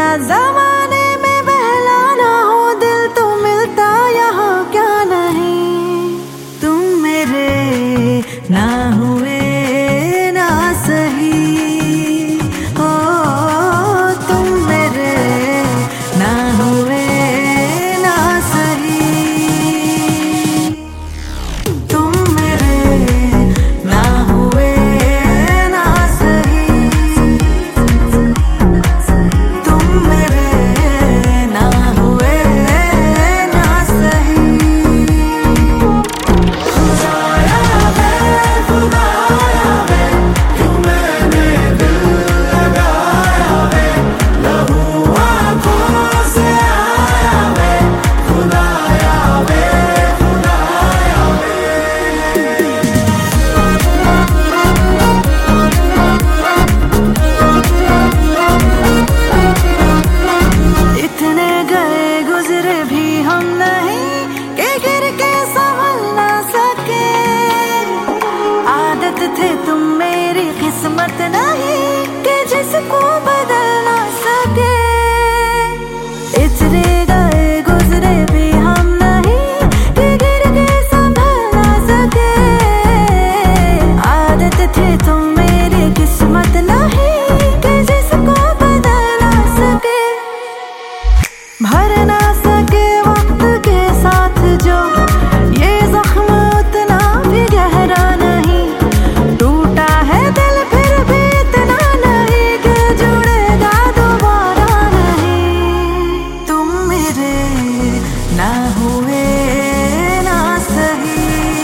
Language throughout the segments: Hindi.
जमाने में बहलाना हो दिल तो मिलता यहाँ क्या नहीं। तुम मेरे ना हुए ना सही, ओ तुम मेरे ना हुए ना सही। तुम मेरे ना हुए ना सही, तुम मेरे ना हुए ना सही। खुदाया वे खुदाया वे, क्यों मैंने दिल लगाया वे, लहू आँखों से आया वे, खुदाया वे खुदाया वे। इतने गए गुजरे भी हम नहीं कि गिर के संभल ना सके। आदत थे तुम मेरी किस्मत नहीं कि जिसको बदल ना सके। इतने गए गुजरे भी हम नहीं कि गिर के संभल ना सके। आदत थे तुम मेरी किस्मत नहीं कि जिसको बदल ना सके। भर ना सके वक्त के साथ जो ये जख्म उतना भी गहरा नहीं। टूटा है दिल फिर भी इतना नहीं कि जुड़ेगा दोबारा नहीं। तुम मेरे ना हुए ना सही,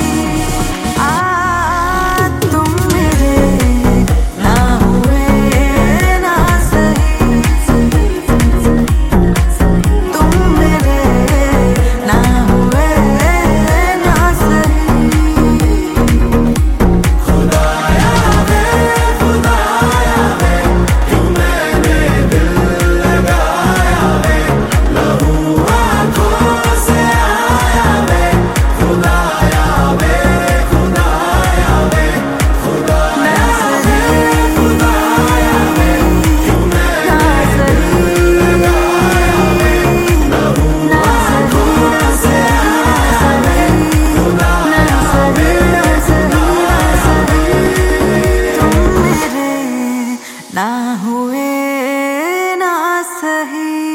तुम मेरे ना हुए ना सही, तुम मेरे ना हुए ना सही। खुदाया वे खुदाया वे, क्यों मैंने दिल लगाया वे, लहू आँखों से आया वे, खुदाया वे खुदाया वे, खुदाया वे खुदाया वे, क्यों मैंने दिल लगाया वे, लहू आँखों से आया वे, खुदाया वे खुदाया वे। तुम मेरे ना हुए ना सही।